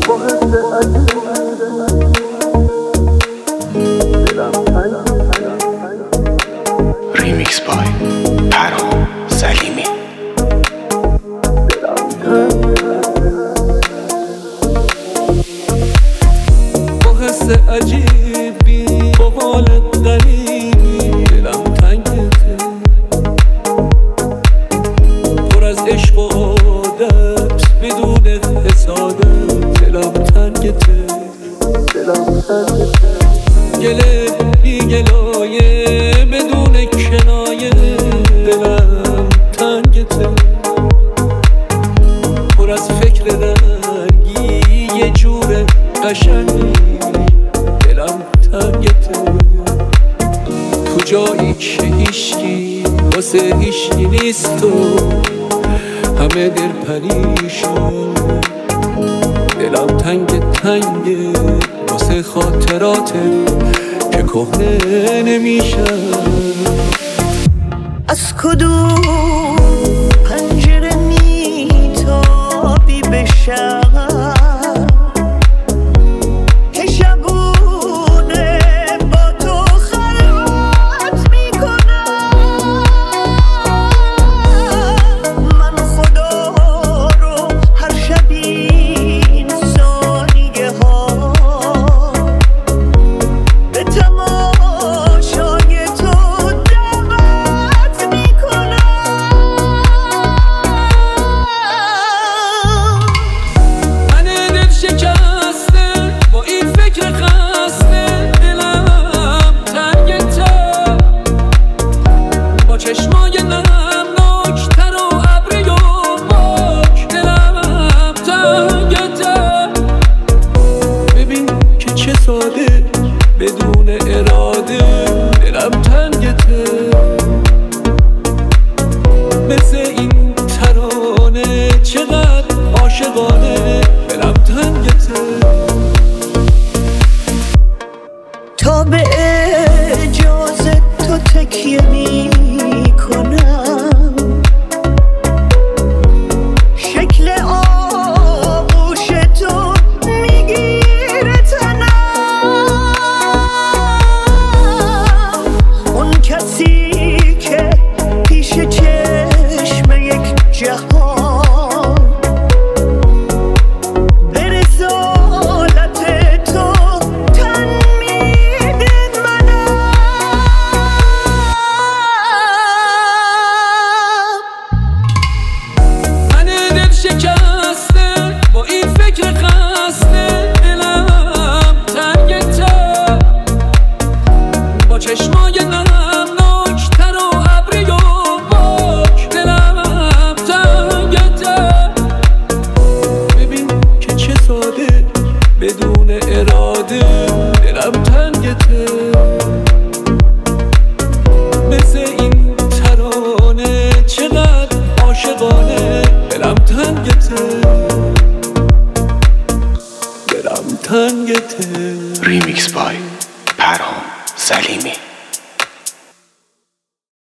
ریمیکس بای پرهام سلیمی. با حس عجیبی با حال غریبی دلم تنگته، پر از عشق و عادت بدون حسادت دلم تنگته. گله بی گلایه بدون کنایه دلم تنگته، پر از فکر رنگی یه جور قشنگی دلم تنگته. تو جایی که هیشکی واسه هیشکی نیست و همه دل پریشان، دلم تنگه واسه خاطراته که کهنه نمیشن. از کدوم پنجره میتابی به شب که شبونه با تو خلوت میکنم؟ من خدا رو هر شبی این ثانیه ها به تماشای تو دعوت میکنم. من دل شکسته با این فکر خسته دلم تنگته، با چشمای نمناک‌تر و ابری و پاک دلم تنگته. ببین که چه ساده بدون اراده دلم تنگته، مثل این ترانه چقدر عاشقانه دلم تنگته. تا به اجازه تو تکیه میکنم، شکل آغوش تو میگیره تنم. اون کسی که پیش چشم یک جهان به رسالت تو تن میده منم. من دل شکسته با این فکر خسته دلم تنگته، با چشمای نمناک‌تر و ابری و پاک دلم تنگته. ببین که چه ساده بدون اراده دلم تنگته، مثل این ترانه چقدر عاشقانه دلم تنگته، دلم تنگته. ریمیکس بای پرهام سلیمی.